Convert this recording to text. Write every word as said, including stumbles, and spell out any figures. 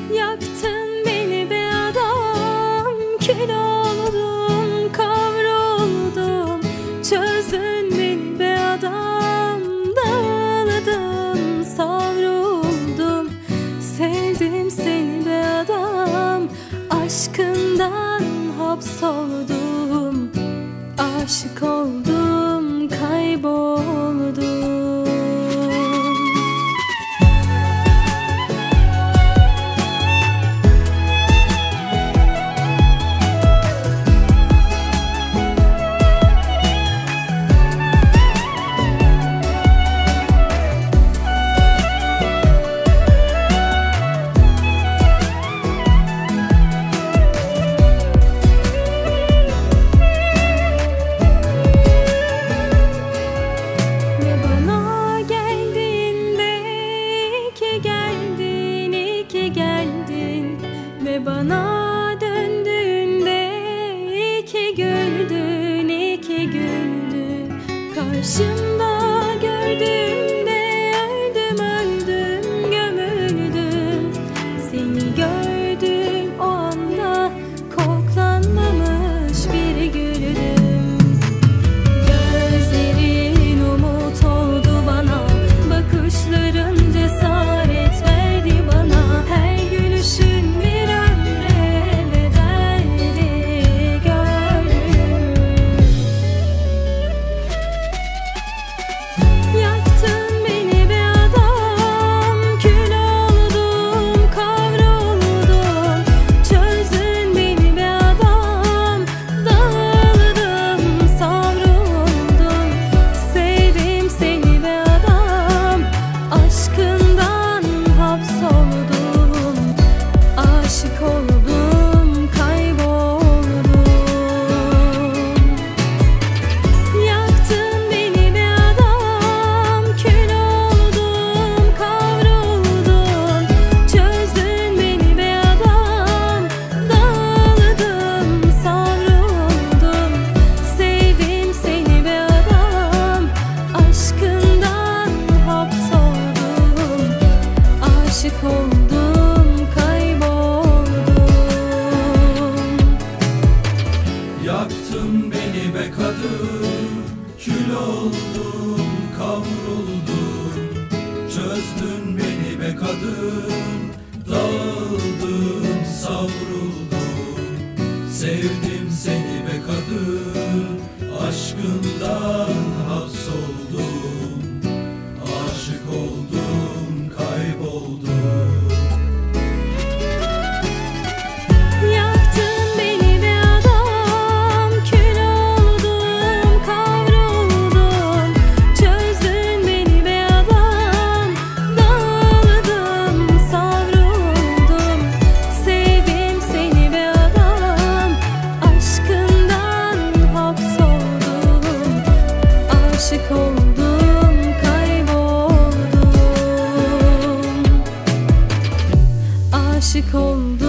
Yaktın beni be adam, kül oldum, kavruldum. Çözdün beni be adam, dağıldım, savruldum. Sevdim seni be adam, aşkından hapsoldum. Aşık oldum, kayboldum. Ve bana döndüğünde iki güldün, iki güldün. Karşımda gördüğümde öldüm, öldüm, gömüldüm. Seni gördüm o anda, koklanmamış bir güldüm. Gözlerin umut oldu bana, bakışların cesaret verdi bana. Her gülüşün aşık oldum, kayboldum. Yaktın beni be kadın, kül oldum, kavruldum. Çözdün beni be kadın, dağıldım, savruldum. Sevdim seni be kadın, aşkından hapsoldum. Aşık oldum, kayboldum. Aşık oldum, kayboldum. Aşık oldum.